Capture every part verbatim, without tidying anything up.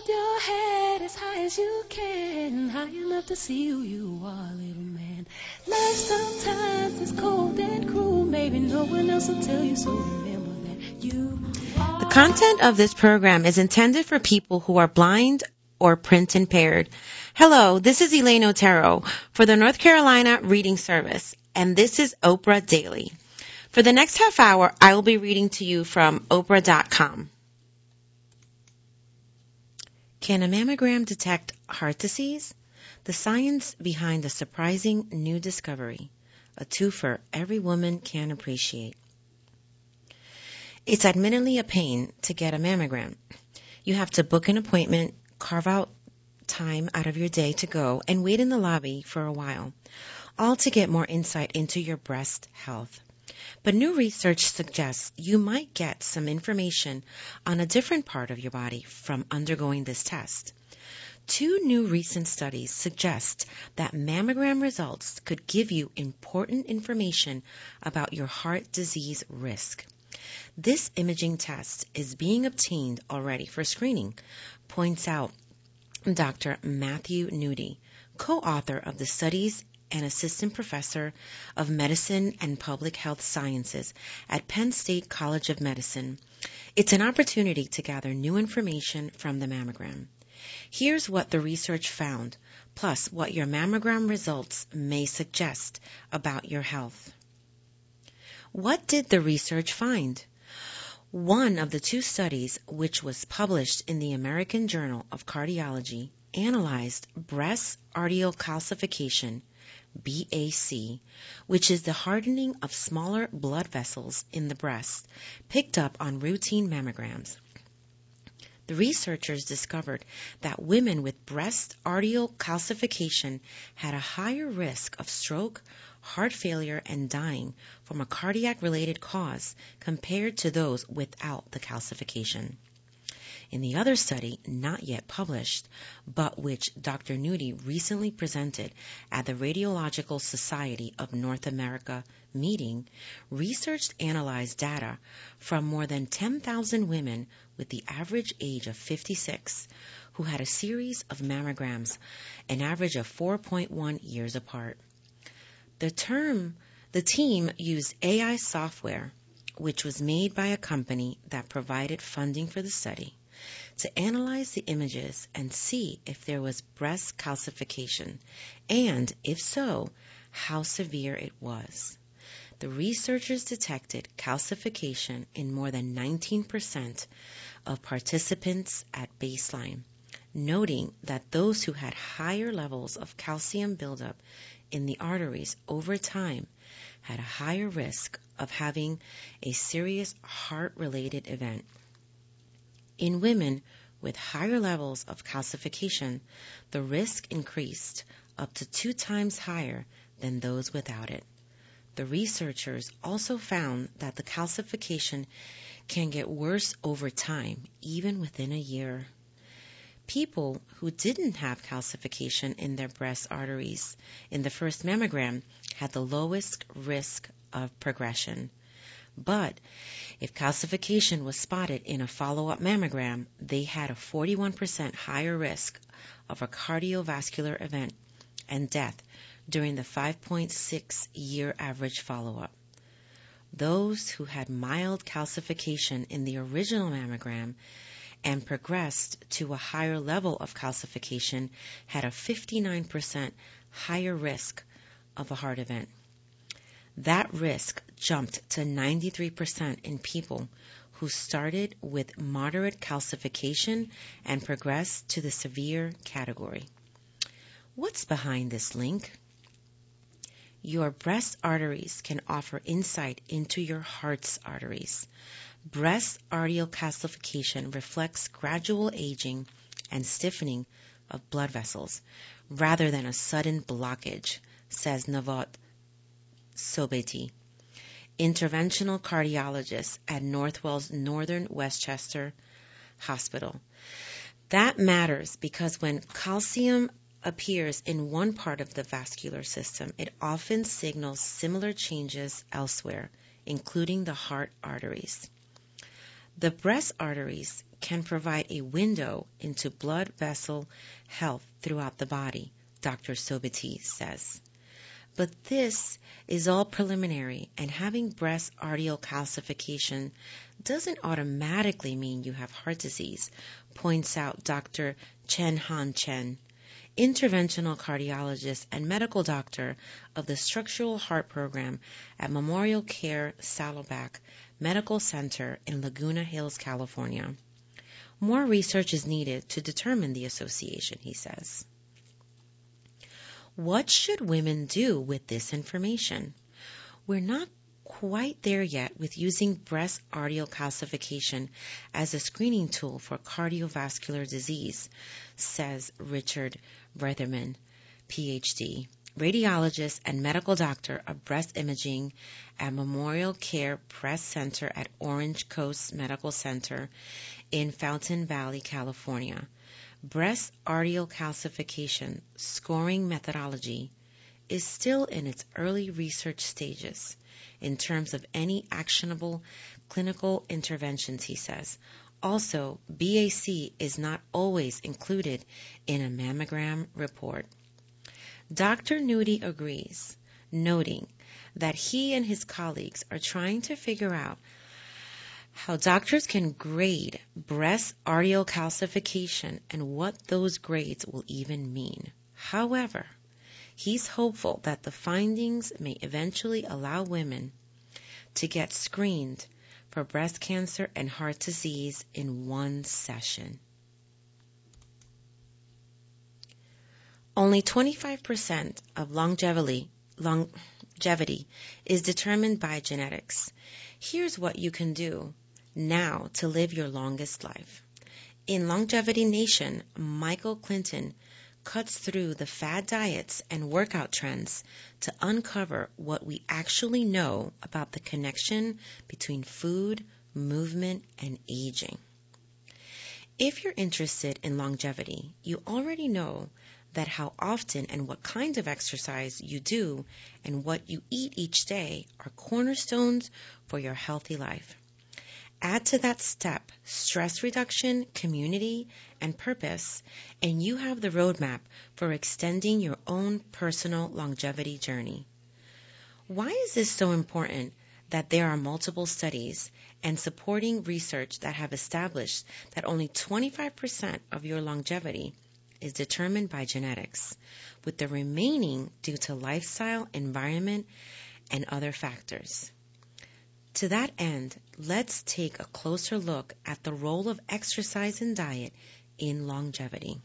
Hold your head as high as you can, high enough to see who you are, little man. Life sometimes is cold and cruel, maybe no one else will tell you, so remember that you are. The content of this program is intended for people who are blind or print impaired. Hello, this is Elaine Otero for the North Carolina Reading Service, and this is Oprah Daily. For the next half hour, I will be reading to you from Oprah dot com. Can a mammogram detect heart disease? The science behind a surprising new discovery, a twofer every woman can appreciate. It's admittedly a pain to get a mammogram. You have to book an appointment, carve out time out of your day to go, and wait in the lobby for a while, all to get more insight into your breast health. But new research suggests you might get some information on a different part of your body from undergoing this test. Two new recent studies suggest that mammogram results could give you important information about your heart disease risk. This imaging test is being obtained already for screening, points out Doctor Matthew Nudi, co-author of the studies and assistant professor of medicine and public health sciences at Penn State College of Medicine. It's an opportunity to gather new information from the mammogram. Here's what the research found, plus what your mammogram results may suggest about your health. What did the research find? One of the two studies, which was published in the American Journal of Cardiology, analyzed breast arterial calcification, B A C, which is the hardening of smaller blood vessels in the breast, picked up on routine mammograms. The researchers discovered that women with breast arterial calcification had a higher risk of stroke, heart failure, and dying from a cardiac-related cause compared to those without the calcification. In the other study, not yet published, but which Doctor Nudi recently presented at the Radiological Society of North America meeting, research analyzed data from more than ten thousand women with the average age of fifty-six who had a series of mammograms, an average of four point one years apart. The term, the team used A I software, which was made by a company that provided funding for the study, to analyze the images and see if there was breast calcification, and if so, how severe it was. The researchers detected calcification in more than nineteen percent of participants at baseline, noting that those who had higher levels of calcium buildup in the arteries over time had a higher risk of having a serious heart-related event. In women with higher levels of calcification, the risk increased up to two times higher than those without it. The researchers also found that the calcification can get worse over time, even within a year. People who didn't have calcification in their breast arteries in the first mammogram had the lowest risk of progression. But if calcification was spotted in a follow-up mammogram, they had a forty-one percent higher risk of a cardiovascular event and death during the five point six year average follow-up. Those who had mild calcification in the original mammogram and progressed to a higher level of calcification had a fifty-nine percent higher risk of a heart event. That risk jumped to ninety-three percent in people who started with moderate calcification and progressed to the severe category. What's behind this link? Your breast arteries can offer insight into your heart's arteries. Breast arterial calcification reflects gradual aging and stiffening of blood vessels rather than a sudden blockage, says Navot Sobeti, interventional cardiologist at Northwell's Northern Westchester Hospital. That matters because when calcium appears in one part of the vascular system, it often signals similar changes elsewhere, including the heart arteries. The breast arteries can provide a window into blood vessel health throughout the body, Doctor Sobati says. But this is all preliminary, and having breast arterial calcification doesn't automatically mean you have heart disease, points out Doctor Chen Han Chen, interventional cardiologist and medical doctor of the Structural Heart Program at Memorial Care Saddleback Medical Center in Laguna Hills, California. More research is needed to determine the association, he says. What should women do with this information? We're not quite there yet with using breast arterial calcification as a screening tool for cardiovascular disease, says Richard Bretherman, P H D, radiologist and medical doctor of breast imaging at Memorial Care Breast Center at Orange Coast Medical Center in Fountain Valley, California. Breast arterial calcification scoring methodology is still in its early research stages in terms of any actionable clinical interventions, he says. Also, B A C is not always included in a mammogram report. Doctor Nudi agrees, noting that he and his colleagues are trying to figure out how doctors can grade breast arterial calcification and what those grades will even mean. However, he's hopeful that the findings may eventually allow women to get screened for breast cancer and heart disease in one session. Only twenty-five percent of longevity, longevity is determined by genetics. Here's what you can do now to live your longest life. In Longevity Nation, Michael Clinton cuts through the fad diets and workout trends to uncover what we actually know about the connection between food, movement, and aging. If you're interested in longevity, you already know that how often and what kind of exercise you do and what you eat each day are cornerstones for your healthy life. Add to that step stress reduction, community, and purpose, and you have the roadmap for extending your own personal longevity journey. Why is this so important that there are multiple studies and supporting research that have established that only twenty-five percent of your longevity is determined by genetics, with the remaining due to lifestyle, environment, and other factors? To that end, let's take a closer look at the role of exercise and diet in longevity.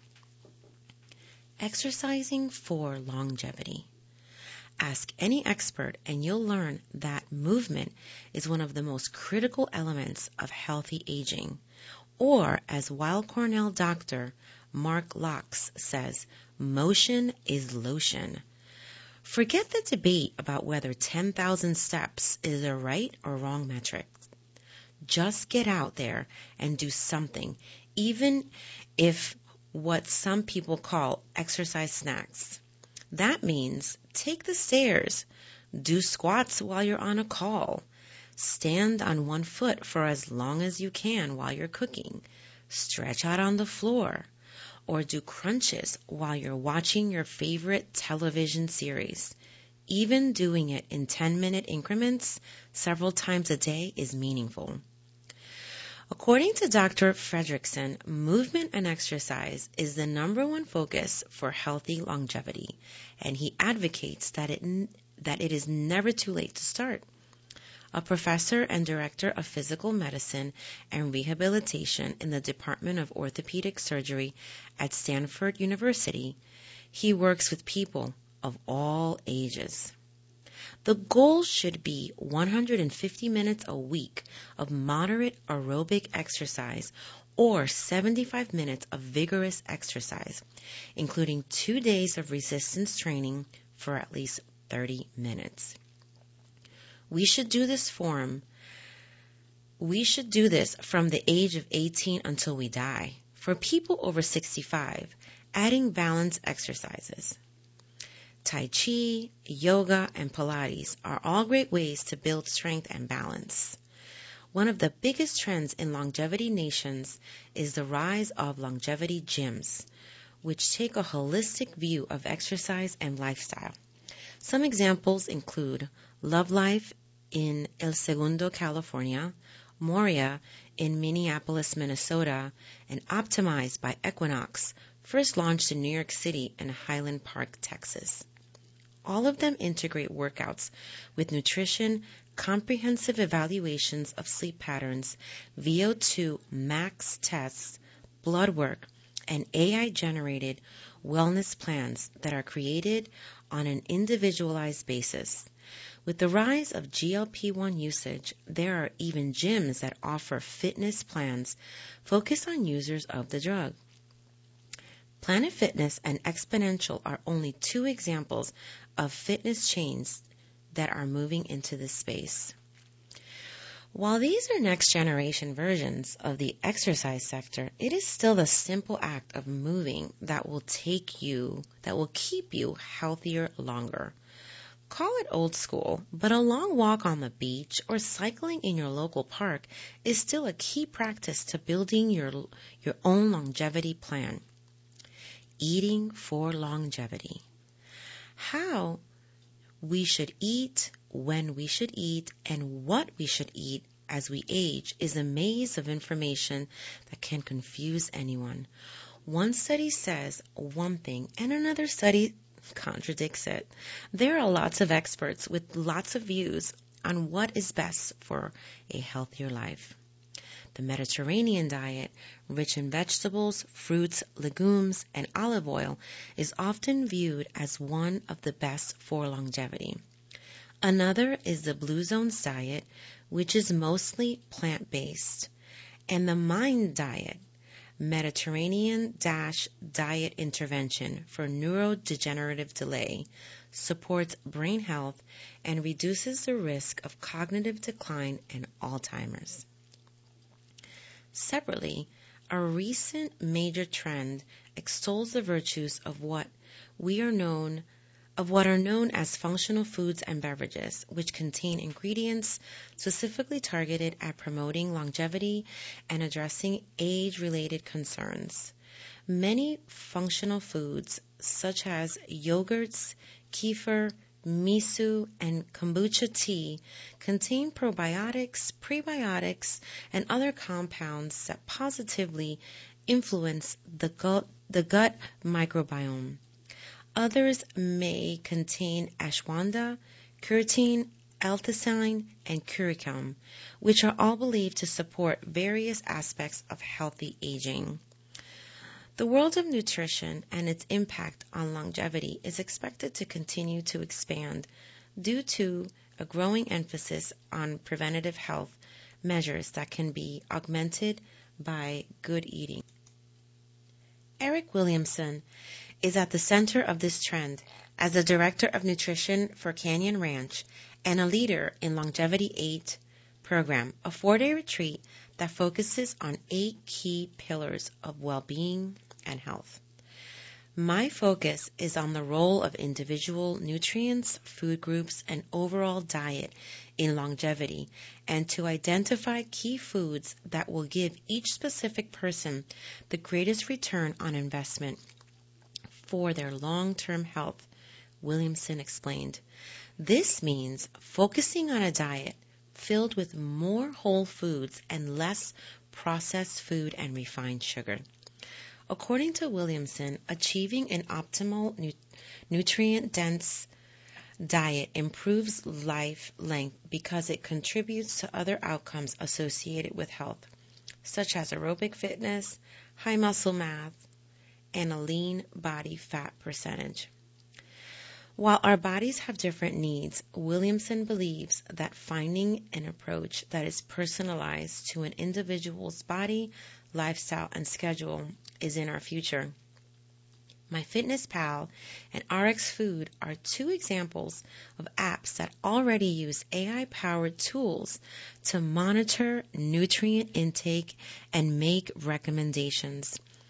Exercising for longevity. Ask any expert and you'll learn that movement is one of the most critical elements of healthy aging. Or, as Weill Cornell doctor Mark Locks says, motion is lotion. Forget the debate about whether ten thousand steps is a right or wrong metric. Just get out there and do something, even if what some people call exercise snacks. That means take the stairs, do squats while you're on a call, stand on one foot for as long as you can while you're cooking, stretch out on the floor, or do crunches while you're watching your favorite television series. Even doing it in ten-minute increments several times a day is meaningful. According to Doctor Fredrickson, movement and exercise is the number one focus for healthy longevity, and he advocates that it, that it is never too late to start. A professor and director of physical medicine and rehabilitation in the Department of Orthopedic Surgery at Stanford University, he works with people of all ages. The goal should be one hundred fifty minutes a week of moderate aerobic exercise or seventy-five minutes of vigorous exercise, including two days of resistance training for at least thirty minutes. We should do this form. We should do this from the age of eighteen until we die. For people over sixty-five, adding balance exercises. Tai Chi, yoga, and Pilates are all great ways to build strength and balance. One of the biggest trends in longevity nations is the rise of longevity gyms, which take a holistic view of exercise and lifestyle. Some examples include Love Life in El Segundo, California, Moria in Minneapolis, Minnesota, and Optimized by Equinox, first launched in New York City and Highland Park, Texas. All of them integrate workouts with nutrition, comprehensive evaluations of sleep patterns, V O two max tests, blood work, and A I-generated wellness plans that are created on an individualized basis. With the rise of G L P one usage, there are even gyms that offer fitness plans focused on users of the drug. Planet Fitness and Exponential are only two examples of fitness chains that are moving into this space. While these are next generation versions of the exercise sector, it is still the simple act of moving that will take you, that will keep you healthier longer. Call it old school, but a long walk on the beach or cycling in your local park is still a key practice to building your, your own longevity plan. Eating for longevity. How we should eat, when we should eat, and what we should eat as we age is a maze of information that can confuse anyone. One study says one thing and another study contradicts it. There are lots of experts with lots of views on what is best for a healthier life. The Mediterranean diet, rich in vegetables, fruits, legumes, and olive oil, is often viewed as one of the best for longevity. Another is the Blue Zones diet, which is mostly plant-based, and the MIND diet, Mediterranean dash diet intervention for neurodegenerative delay, supports brain health and reduces the risk of cognitive decline and Alzheimer's. Separately, a recent major trend extols the virtues of what we are known of what are known as functional foods and beverages, which contain ingredients specifically targeted at promoting longevity and addressing age-related concerns. Many functional foods, such as yogurts, kefir, miso, and kombucha tea, contain probiotics, prebiotics, and other compounds that positively influence the gut, the gut microbiome. Others may contain ashwagandha, curcumin, L-theanine, and curcum, which are all believed to support various aspects of healthy aging. The world of nutrition and its impact on longevity is expected to continue to expand due to a growing emphasis on preventative health measures that can be augmented by good eating. Eric Williamson is at the center of this trend as the Director of Nutrition for Canyon Ranch and a leader in Longevity eight program, a four-day retreat that focuses on eight key pillars of well-being and health. My focus is on the role of individual nutrients, food groups, and overall diet in longevity, and to identify key foods that will give each specific person the greatest return on investment for their long-term health, Williamson explained. This means focusing on a diet filled with more whole foods and less processed food and refined sugar. According to Williamson, achieving an optimal nu- nutrient-dense diet improves life length because it contributes to other outcomes associated with health, such as aerobic fitness, high muscle mass, and a lean body fat percentage. While our bodies have different needs, Williamson believes that finding an approach that is personalized to an individual's body, lifestyle, and schedule is in our future. MyFitnessPal and R X Food are two examples of apps that already use A I-powered tools to monitor nutrient intake and make recommendations.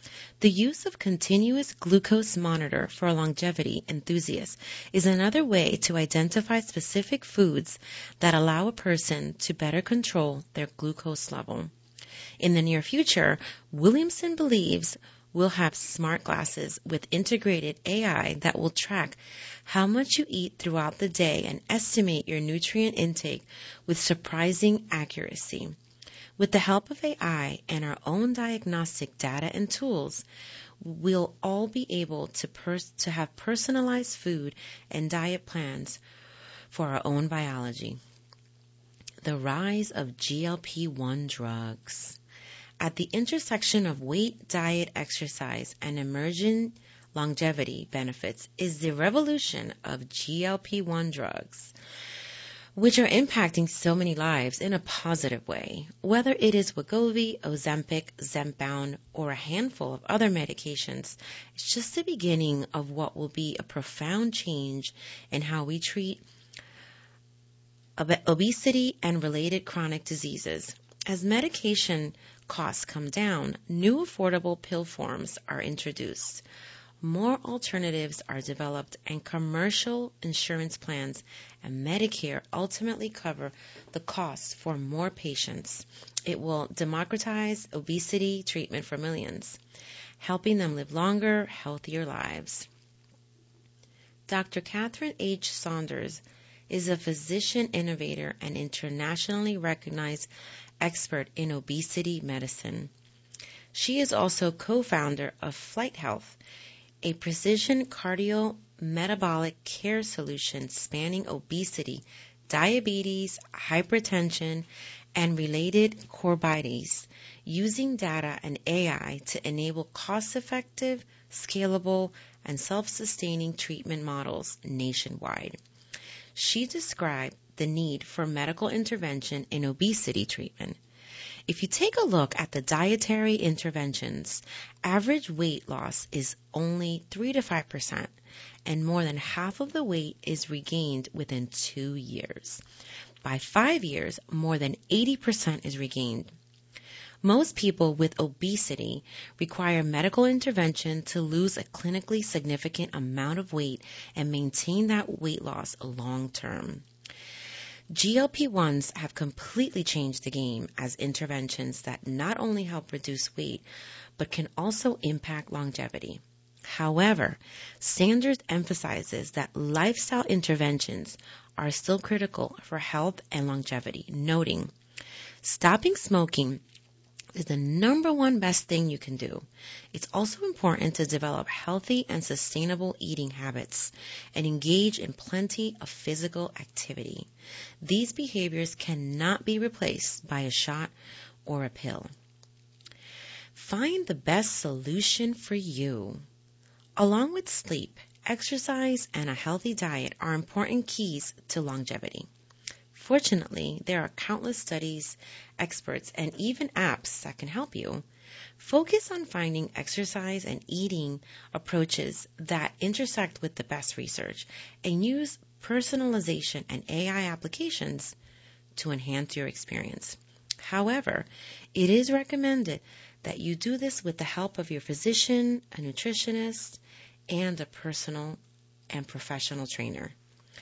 The use of continuous glucose monitor for longevity enthusiasts is another way to identify specific foods that allow a person to better control their glucose level. In the near future, Williamson believes we'll have smart glasses with integrated A I that will track how much you eat throughout the day and estimate your nutrient intake with surprising accuracy. With the help of A I and our own diagnostic data and tools, we'll all be able to, pers- to have personalized food and diet plans for our own biology. The rise of G L P one drugs. At the intersection of weight, diet, exercise, and emerging longevity benefits is the revolution of G L P one drugs, which are impacting so many lives in a positive way. Whether it is Wegovy, Ozempic, Zepbound, or a handful of other medications, it's just the beginning of what will be a profound change in how we treat ob- obesity and related chronic diseases. As medication costs come down, new affordable pill forms are introduced. More alternatives are developed, and commercial insurance plans and Medicare ultimately cover the costs for more patients. It will democratize obesity treatment for millions, helping them live longer, healthier lives. Doctor Catherine H. Saunders is a physician innovator and internationally recognized expert in obesity medicine. She is also co-founder of Flight Health, a precision cardiometabolic care solution spanning obesity, diabetes, hypertension, and related comorbidities, using data and A I to enable cost-effective, scalable, and self-sustaining treatment models nationwide. She described the need for medical intervention in obesity treatment. If you take a look at the dietary interventions, average weight loss is only three to five percent, and more than half of the weight is regained within two years. By five years, more than eighty percent is regained. Most people with obesity require medical intervention to lose a clinically significant amount of weight and maintain that weight loss long term. G L P ones have completely changed the game as interventions that not only help reduce weight, but can also impact longevity. However, Saunders emphasizes that lifestyle interventions are still critical for health and longevity, noting, stopping smoking is the number one best thing you can do. It's also important to develop healthy and sustainable eating habits and engage in plenty of physical activity. These behaviors cannot be replaced by a shot or a pill. Find the best solution for you. Along with sleep, exercise, and a healthy diet are important keys to longevity. Fortunately, there are countless studies, experts, and even apps that can help you. Focus on finding exercise and eating approaches that intersect with the best research, and use personalization and A I applications to enhance your experience. However, it is recommended that you do this with the help of your physician, a nutritionist, and a personal and professional trainer.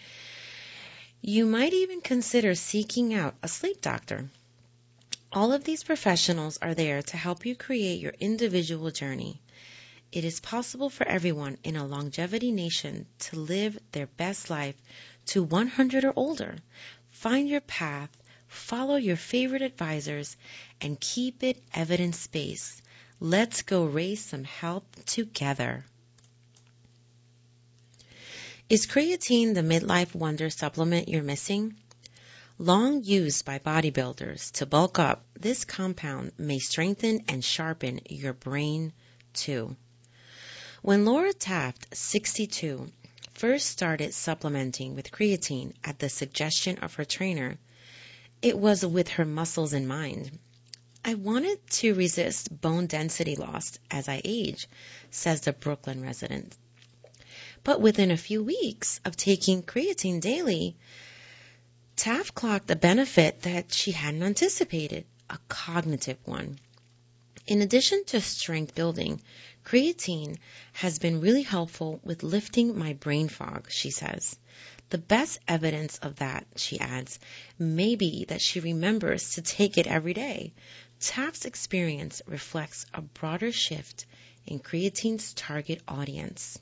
You might even consider seeking out a sleep doctor. All of these professionals are there to help you create your individual journey. It is possible for everyone in a longevity nation to live their best life to one hundred or older. Find your path, follow your favorite advisors, and keep it evidence-based. Let's go raise some health together. Is creatine the midlife wonder supplement you're missing? Long used by bodybuilders to bulk up, this compound may strengthen and sharpen your brain too. When Laura Taft, sixty-two, first started supplementing with creatine at the suggestion of her trainer, it was with her muscles in mind. I wanted to resist bone density loss as I age, says the Brooklyn resident. But within a few weeks of taking creatine daily, Taft clocked a benefit that she hadn't anticipated, a cognitive one. In addition to strength building, creatine has been really helpful with lifting my brain fog, she says. The best evidence of that, she adds, may be that she remembers to take it every day. Taft's experience reflects a broader shift in creatine's target audience.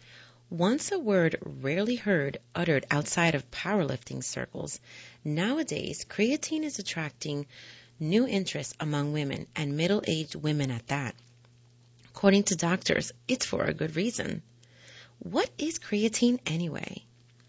Once a word rarely heard uttered outside of powerlifting circles, nowadays creatine is attracting new interest among women, and middle-aged women at that. According to doctors, it's for a good reason. What is creatine anyway?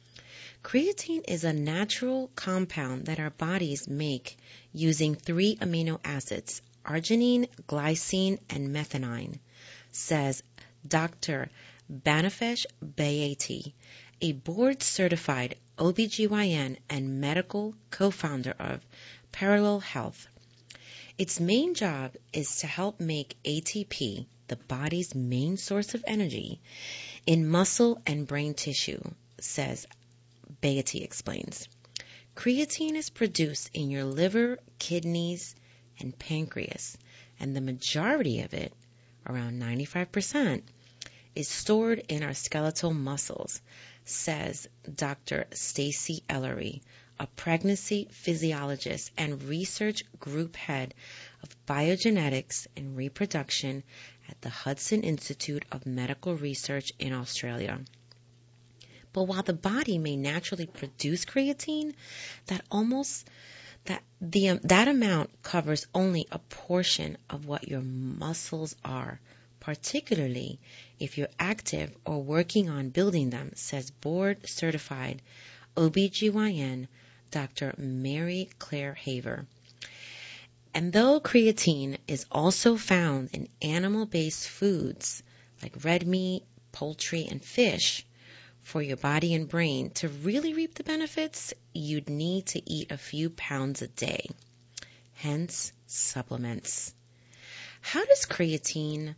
Creatine is a natural compound that our bodies make using three amino acids, arginine, glycine, and methionine, says Doctor Banafesh Bayati, a board-certified O B G Y N and medical co-founder of Parallel Health. Its main job is to help make A T P, the body's main source of energy, in muscle and brain tissue, says Bayati explains. Creatine is produced in your liver, kidneys, and pancreas, and the majority of it, around ninety-five percent, is stored in our skeletal muscles, says Doctor Stacy Ellery, a pregnancy physiologist and research group head of biogenetics and reproduction at the Hudson Institute of Medical Research in Australia. But while the body may naturally produce creatine, that almost that the um, that amount covers only a portion of what your muscles are, particularly if you're active or working on building them, says board-certified O B G Y N Doctor Mary Claire Haver. And though creatine is also found in animal-based foods like red meat, poultry, and fish, for your body and brain to really reap the benefits, you'd need to eat a few pounds a day. Hence, supplements. How does creatine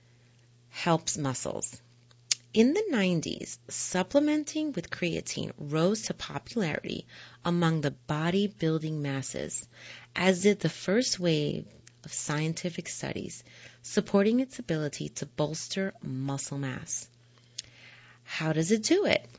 help muscles? In the nineties, supplementing with creatine rose to popularity among the bodybuilding masses, as did the first wave of scientific studies supporting its ability to bolster muscle mass. How does it do it?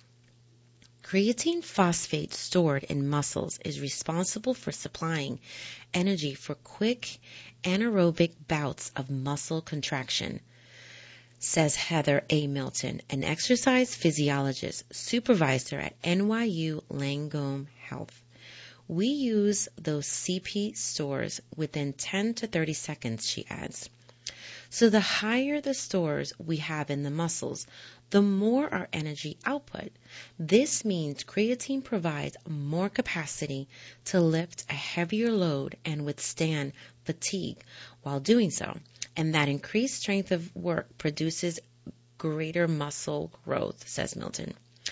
Creatine phosphate stored in muscles is responsible for supplying energy for quick anaerobic bouts of muscle contraction, says Heather A. Milton, an exercise physiologist supervisor at N Y U Langone Health. We use those C P stores within ten to thirty seconds, she adds. So the higher the stores we have in the muscles, the more our energy output. This means creatine provides more capacity to lift a heavier load and withstand fatigue while doing so, and that increased strength of work produces greater muscle growth, says Milton.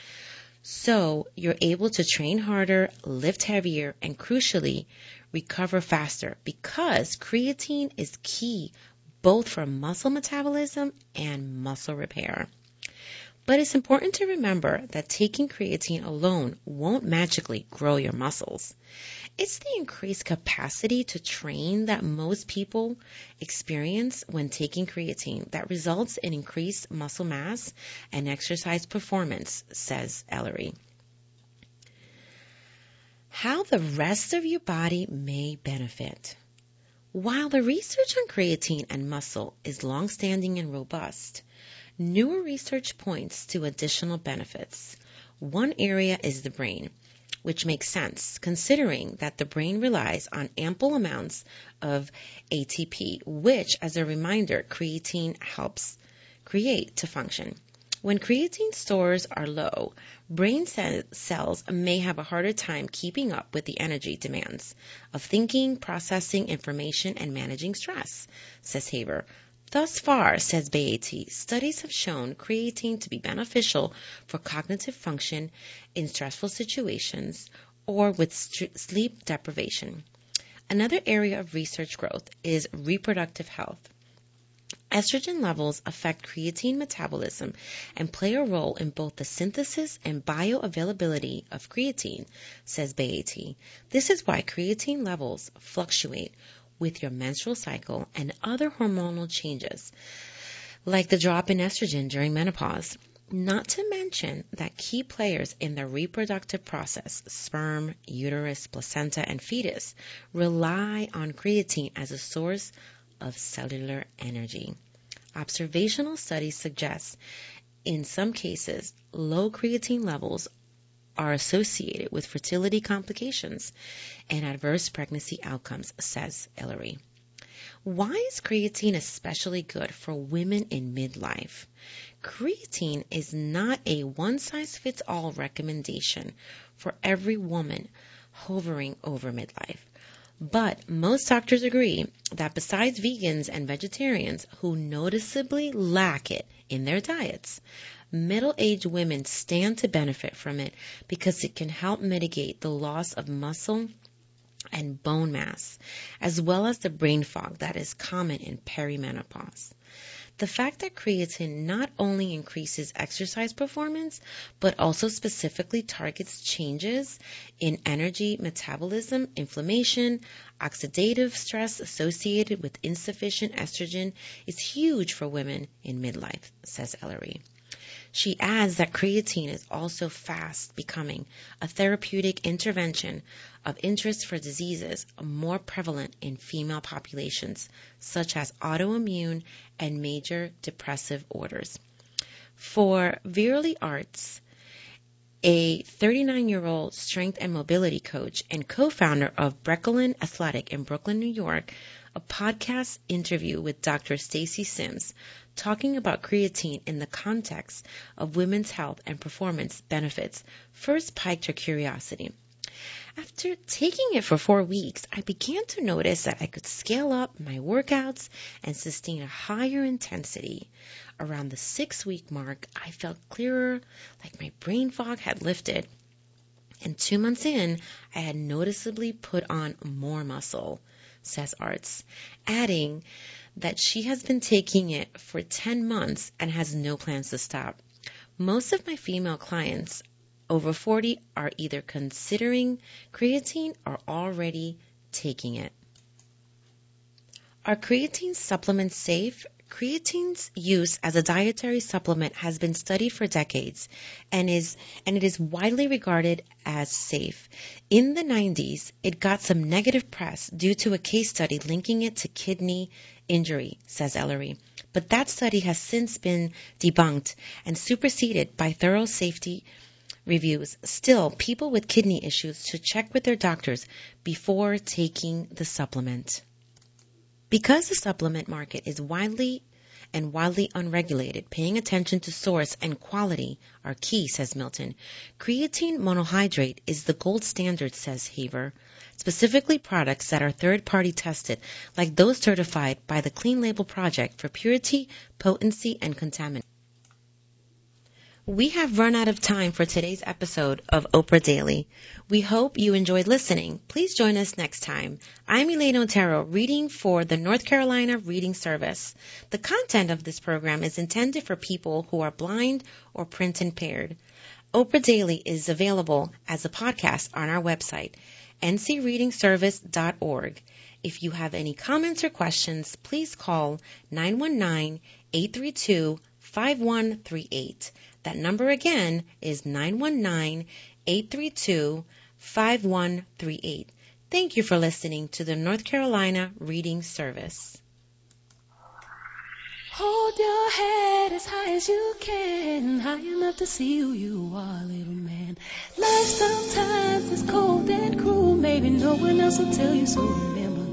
So you're able to train harder, lift heavier, and crucially, recover faster because creatine is key both for muscle metabolism and muscle repair. But it's important to remember that taking creatine alone won't magically grow your muscles. It's the increased capacity to train that most people experience when taking creatine that results in increased muscle mass and exercise performance, says Ellery. How the rest of your body may benefit. While the research on creatine and muscle is long-standing and robust, newer research points to additional benefits. One area is the brain, which makes sense considering that the brain relies on ample amounts of A T P, which, as a reminder, creatine helps create to function. When creatine stores are low, brain cells may have a harder time keeping up with the energy demands of thinking, processing information, and managing stress, says Haver. Thus far, says Bayati, studies have shown creatine to be beneficial for cognitive function in stressful situations or with st- sleep deprivation. Another area of research growth is reproductive health. Estrogen levels affect creatine metabolism and play a role in both the synthesis and bioavailability of creatine, says Bayati. This is why creatine levels fluctuate with your menstrual cycle and other hormonal changes, like the drop in estrogen during menopause. Not to mention that key players in the reproductive process, sperm, uterus, placenta, and fetus, rely on creatine as a source of cellular energy. Observational studies suggest, in some cases, low creatine levels are associated with fertility complications and adverse pregnancy outcomes, says Ellery. Why is creatine especially good for women in midlife? Creatine is not a one-size-fits-all recommendation for every woman hovering over midlife. But most doctors agree that besides vegans and vegetarians who noticeably lack it in their diets, middle-aged women stand to benefit from it because it can help mitigate the loss of muscle and bone mass, as well as the brain fog that is common in perimenopause. The fact that creatine not only increases exercise performance, but also specifically targets changes in energy metabolism, inflammation, oxidative stress associated with insufficient estrogen is huge for women in midlife, says Ellery. She adds that creatine is also fast becoming a therapeutic intervention of interest for diseases more prevalent in female populations, such as autoimmune and major depressive orders. For Verily Arts, a thirty-nine-year-old strength and mobility coach and co-founder of Breckelin Athletic in Brooklyn, New York, a podcast interview with Doctor Stacy Sims talking about creatine in the context of women's health and performance benefits first piqued her curiosity. After taking it for four weeks, I began to notice that I could scale up my workouts and sustain a higher intensity. Around the six-week mark, I felt clearer, like my brain fog had lifted. And two months in, I had noticeably put on more muscle, says Arts, adding that she has been taking it for ten months and has no plans to stop. Most of my female clients over forty are either considering creatine or already taking it. Are creatine supplements safe? Creatine's use as a dietary supplement has been studied for decades and is and it is widely regarded as safe. In the nineties, it got some negative press due to a case study linking it to kidney injury, says Ellery. But that study has since been debunked and superseded by thorough safety reviews. Still, people with kidney issues should check with their doctors before taking the supplement. Because the supplement market is widely and wildly unregulated, paying attention to source and quality are key, says Milton. Creatine monohydrate is the gold standard, says Haver. Specifically products that are third-party tested, like those certified by the Clean Label Project for purity, potency, and contaminant. We have run out of time for today's episode of Oprah Daily. We hope you enjoyed listening. Please join us next time. I'm Elaine Otero, reading for the North Carolina Reading Service. The content of this program is intended for people who are blind or print impaired. Oprah Daily is available as a podcast on our website, n c reading service dot org. If you have any comments or questions, please call nine one nine, eight three two, five one three eight. That number again is nine one nine, eight three two, five one three eight. Thank you for listening to the North Carolina Reading Service. Hold your head as high as you can, high enough to see who you are, little man. Life sometimes is cold and cruel, maybe no one else will tell you, so remember.